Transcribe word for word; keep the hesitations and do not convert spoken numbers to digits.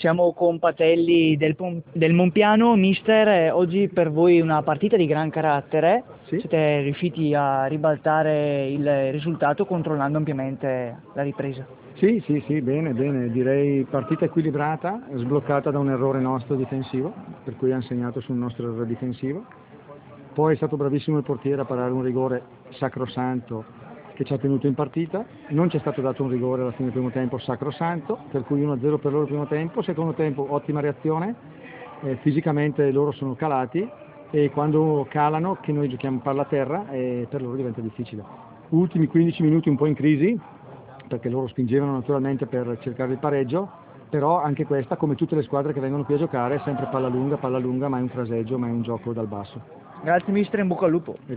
Siamo con Patelli del, Pom- del Monpiano. Mister, eh, oggi per voi una partita di gran carattere, Sì. siete riusciti a ribaltare il risultato controllando ampiamente la ripresa. Sì, sì, sì, bene, bene, direi partita equilibrata, sbloccata da un errore nostro difensivo, per cui ha segnato sul nostro errore difensivo. Poi è stato bravissimo il portiere a parare un rigore sacrosanto che ci ha tenuto in partita. Non ci è stato dato un rigore alla fine del primo tempo sacrosanto, per cui uno a zero per loro il primo tempo. Secondo tempo ottima reazione, eh, fisicamente loro sono calati e quando calano, che noi giochiamo palla a terra, eh, per loro diventa difficile. Ultimi quindici minuti un po' in crisi, perché loro spingevano naturalmente per cercare il pareggio, però anche questa, come tutte le squadre che vengono qui a giocare, è sempre palla lunga, palla lunga, ma è un fraseggio, ma è un gioco dal basso. Grazie mister, in bocca al lupo.